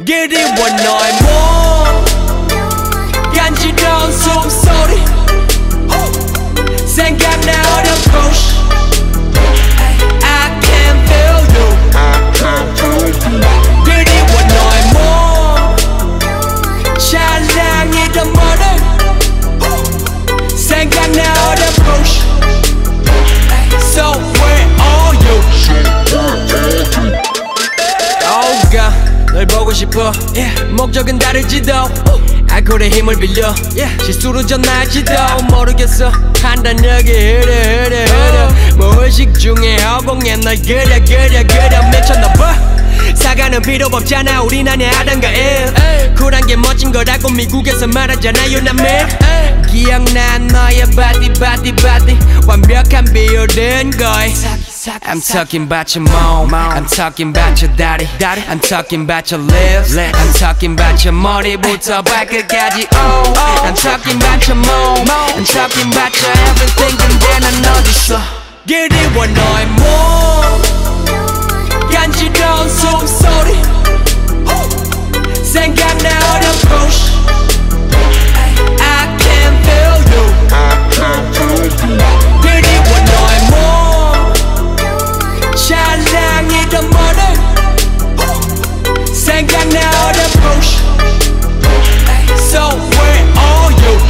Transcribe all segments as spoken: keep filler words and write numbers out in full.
그리워 너의 몸 간지러운 숨소리 생각나 어려운 push I can feel you 그리워 너의 몸 찬양이던 머리 생각나 어려운 push So where are you? Oh God 널 보고 싶어 yeah. 목적은 다를지도 알코올의 힘을 빌려 yeah. 실수로 전할지도 모르겠어 판단력이 흐려 흐려 흐려 무의식 중에 허공에 널 그려 그려 그려 미쳤나봐 사과는 필요 없잖아 우린 아냐 하던가 일 쿨한 게 멋진 거라고 미국에서 말하잖아 You're not me 기억나 너의 body body body 완벽한 비율은 거의 I'm talking about your mom I'm talking about your daddy I'm talking about your lips I'm talking about your 머리부터 발끝까지 oh I'm talking about your mom I'm talking about your everything 근데 난 어딨어 그리워 너의 몸 간지러운 숨소리 생각나 어려운 push I can feel you 그리워 너의 몸 찬양이던 머리 생각나 어려운 push So where are you?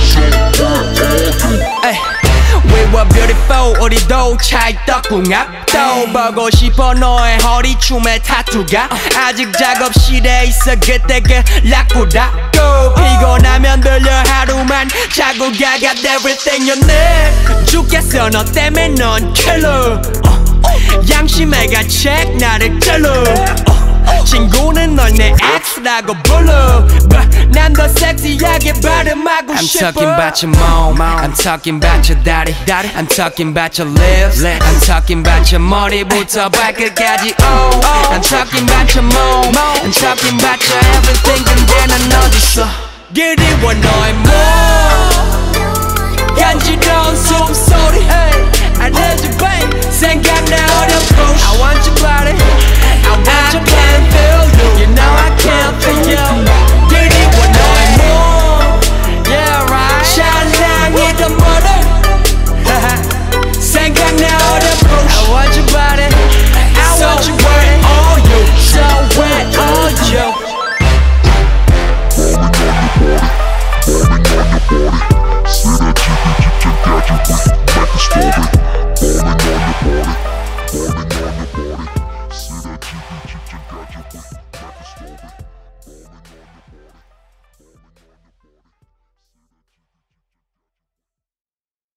We were beautiful 우리도 찰떡궁 앞도 보고 싶어 너의 허리춤에 타투가 아직 작업실에 있어 그때 그 락보다고 피곤하면 들려 하루만 자고 가 got everything you need 죽겠어 너 때문에 넌 killer 양심해가 check 나를 찔러 친구는 널 내 X라고 불러 난 더 섹시하게 발음하고 I'm 싶어 I'm talking about your mom I'm talking about your daddy I'm talking about your lips I'm talking about your 머리부터 발끝까지 oh I'm talking about your mom I'm talking about your everything 근데 난 어딨어 그리워 너의 몸 간지러운 숨소리 I need you babe 생각나 어려운 push I want your body I want your body I can feel you You know I can't feel you 그리워 너의 몸 Yeah right 찬양이던 머리 생각나 어려운 push I want your body I so want your body where are you? So where are you? Falling on your body, falling on your body. Say that you can